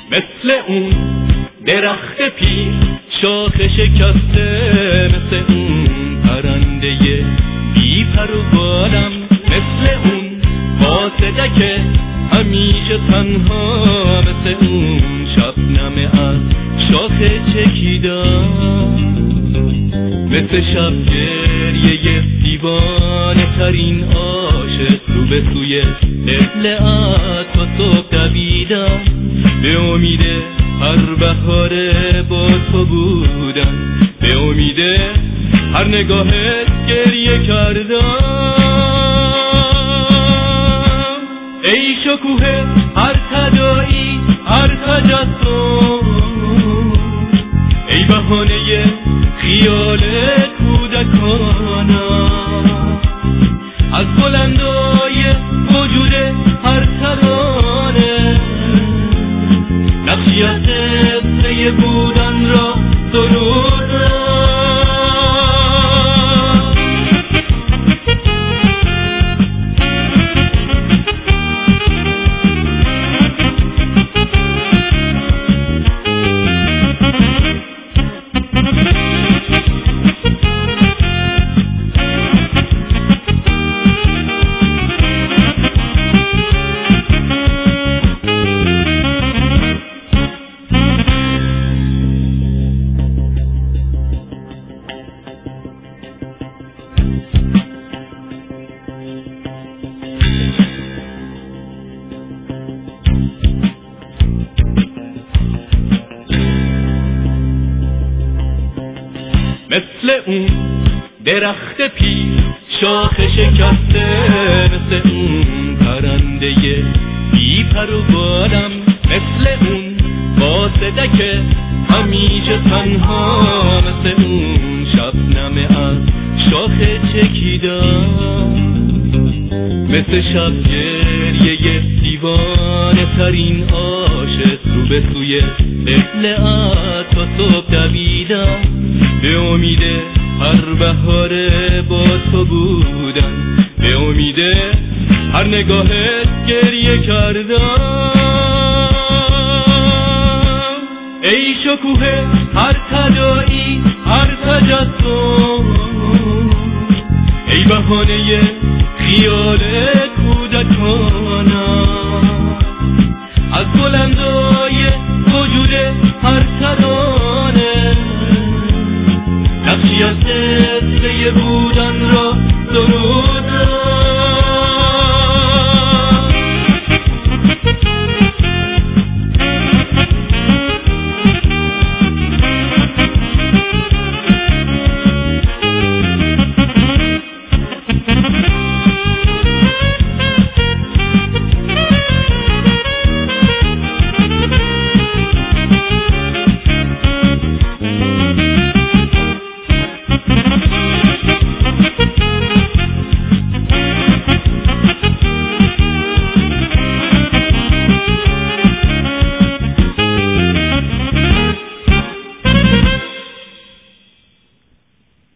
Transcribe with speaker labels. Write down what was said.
Speaker 1: مثل اون درخت پیر شاخ شکسته، مثل اون پرنده بی پر و بالم، مثل اون قاصدک همیشه تنها، مثل اون شبنم از شاخه چکیدم، مثل شب گریه دیوانه ترین عاشق رو به سوی قبله تا صبح دویدم، به امید هر بهاره با تو بودم، به امید هر نگاهت گریه کردم. ای شکوه هر تداعی هر تجسم، ای بهانه خیال کودکانم، از بلندای وجود هر ترانه نقشی از قصه بودن را سرودم. مثل اون درخت پیر شاخ شکسته، مثل اون پرنده بی پر و بالم، مثل اون قاصدک همیشه تنها، مثل اون شبنم از شاخه چکیدم، مثل شب گریه دیوانه ترین عاشق رو به سوی قبله تا صبح دویدم، به امید هر بهاره با تو بودم، به امید هر نگاهت گریه کردم. ای شکوه هر تداعی هر تجسم، ای بهانه خیال کودکانم، از بلند